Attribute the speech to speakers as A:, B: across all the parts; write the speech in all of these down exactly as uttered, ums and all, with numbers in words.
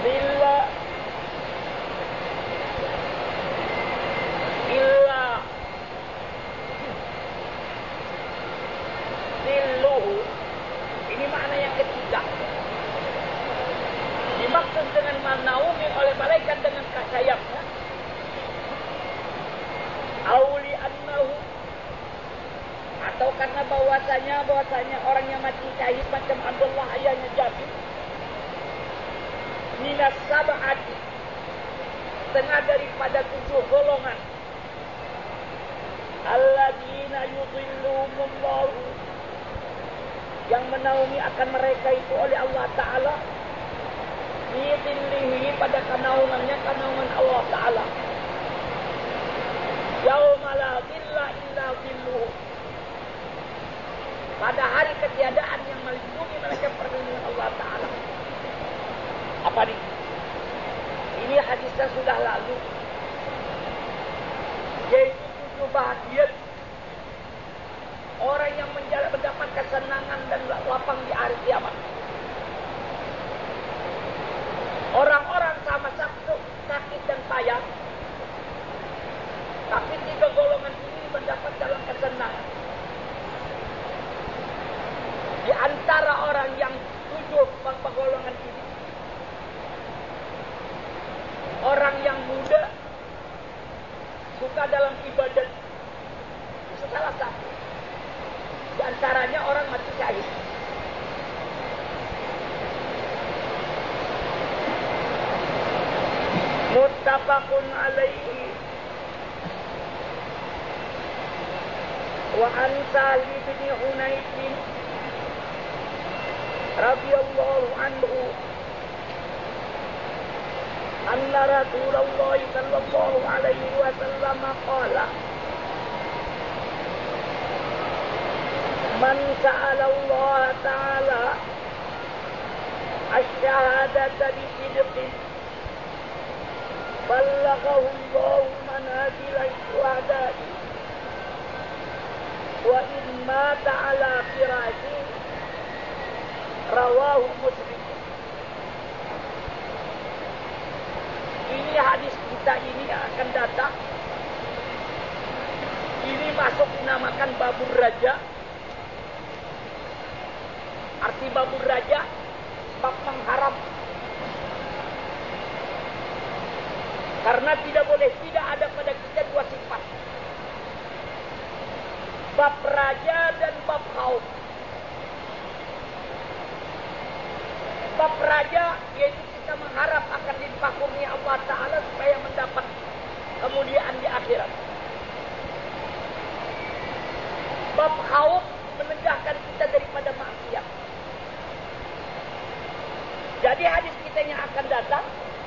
A: Illa illa zilluhu. Ini makna yang ketiga. Dimaksud dengan menaungi oleh malaikat dengan sayapnya. Auli annahu, atau karena bahwasanya bahwasanya orang yang mati syahid macam Abdullah ayahnya Jabir, minas sab'ati, setengah daripada tujuh golongan, alladzina yudhilluhumullahu, yang menaungi akan mereka itu oleh Allah Ta'ala, fi dhillihi, pada kenaungannya, kenaungan Allah Ta'ala, yauma la dhilla illa dhilluhu, pada hari ketiadaan yang melindungi mereka perlindungan Allah Ta'ala. Apa nih? Ini hadisnya sudah lalu, yaitu tujuh bahagia orang yang mendapat kesenangan dan lapang di hari kiamat. Orang-orang sama sakit, sakit dan payah, tapi tiga golongan ini mendapat dalam kesenangan. Di antara orang yang tujuh golongan ini, orang yang muda, suka dalam ibadat, itu salah satu. Di antaranya orang mati syahid. Muttafaqun alaihi. Wa an Sa'id bin Hunayf radhiyallahu anhu anna Rasulullah sallallahu alaihi wasallam qala man sa'ala Allah ta'ala asy-syahadata bi sidqin ballaghahu Allah manazil asy-syuhada'i wa in mata ala firashi rawahu Muslim. Ini hadis kita ini akan datang. Ini masuk dinamakan babur raja. Arti babur raja, bab mengharap. Karena tidak boleh tidak ada pada kita dua sifat. Bab raja dan bab khauf. Bab raja yaitu kita mengharap akan dilimpahkan Allah Ta'ala supaya mendapat kemuliaan di akhirat. Bab khauf menegakkan kita daripada maksiat. Jadi hadis kita yang akan datang,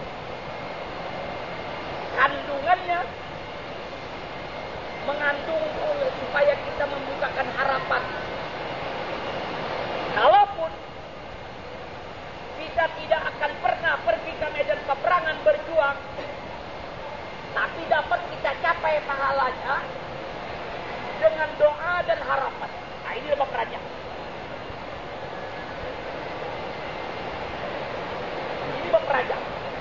A: kandungannya mengandung supaya kita membukakan harapan. Kalaupun kita tidak akan pernah pergi ke medan peperangan berjuang, tapi dapat kita capai pahalanya dengan doa dan harapan. Nah, ini bab raja. Ini bab raja.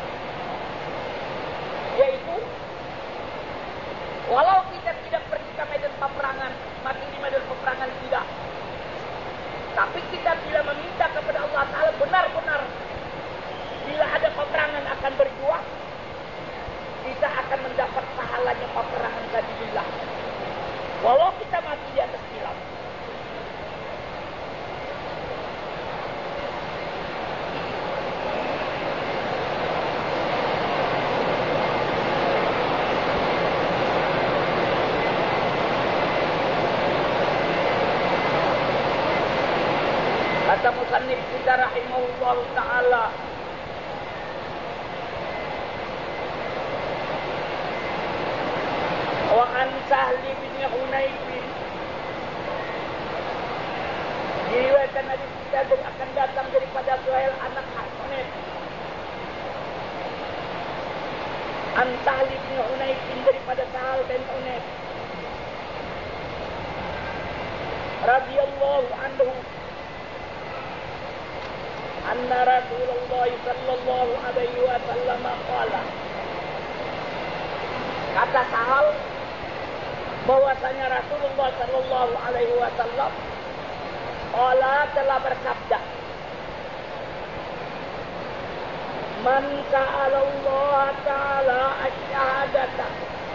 A: Yaitu walau kita tidak pergi ke medan peperangan, mati di medan peperangan tidak, tapi kita bila meminta kepada Allah Ta'ala benar-benar bila ada peperangan akan berjuang, kita akan mendapat pahalanya peperangan sabilillah. Walau kita mati di atas Islam. Kata musannif kita rahimahullah ta'ala, wa an Sahl bin Hunayf, diriwayatkan hadis kita akan datang daripada Suhail anak Hunayf. An Sahl bin Hunayf, daripada Sahl bin Hunayf radhiyallahu anhu anna Rasulullah sallallahu alaihi wasallam qala, kata Sahal bahwasanya Rasulullah sallallahu alaihi wasallam qala telah bersabda, man sa'ala Allah ta'ala asy-syahadata,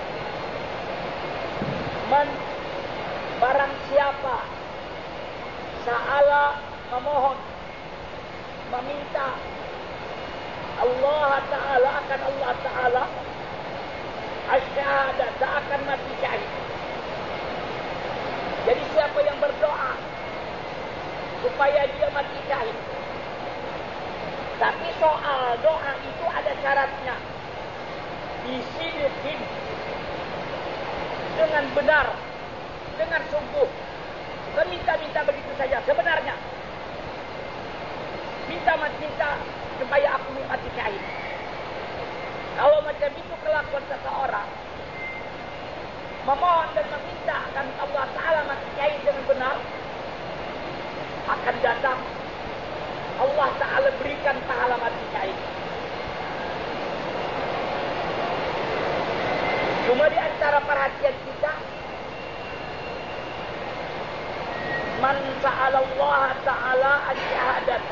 A: man barang siapa sa'ala memohon, meminta Allah Ta'ala akan Allah Ta'ala asy-syahadata, akan mati syahid. Jadi siapa yang berdoa supaya dia mati syahid, tapi soal doa itu ada syaratnya, bisidqin, dengan benar, dengan sungguh. Bukan minta-minta begitu saja. Sebenarnya minta minta supaya aku mati syahid. Kalau macam itu kelakuan seseorang, memohon dan meminta akan Allah Ta'ala mati syahid dengan benar, akan datang Allah Ta'ala berikan pahala mati syahid. Cuma di antara perhatian kita, man sa'ala Allah Ta'ala asy-syahadata,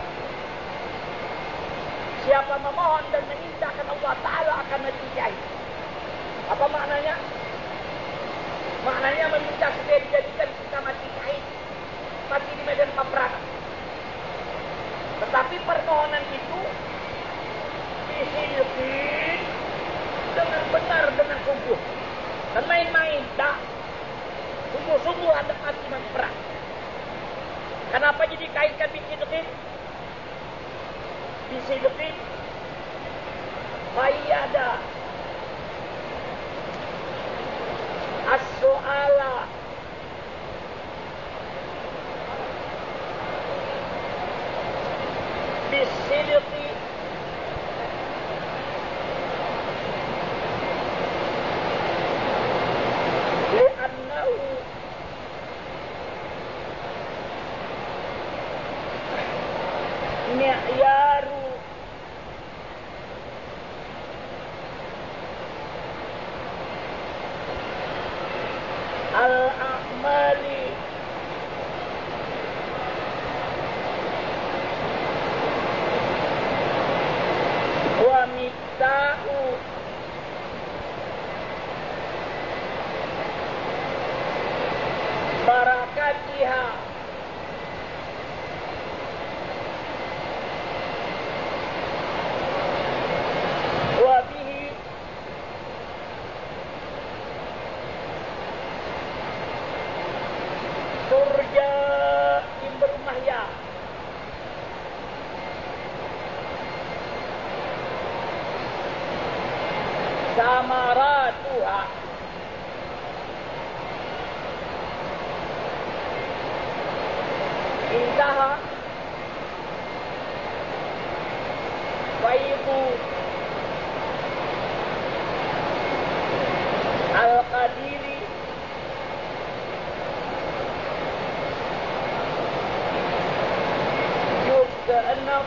A: siapa memohon dan memintakan Allah Ta'ala akan mati syahid. Apa maknanya? Maknanya meminta supaya dijadikan kita mati syahid, mati di medan peperangan. Tetapi permohonan itu dihidupi dengan benar, dengan sungguh. Dan main-main, tak. Sungguh-sungguh ada mati perang. Kenapa jadi kaitkan bisidukin? Bisidukin fayyada as-su'ala bisidqi li'annahu mi'yaru al-a'mali wa mifta'u barakatiha wa bihi turja imrul mahya. Samaratuha, intaha faidu al-qadiri juz keenam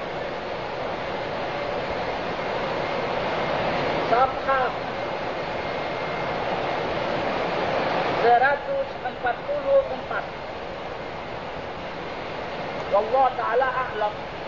A: safhah seratus empat puluh empat. Wallahu ta'ala a'lam.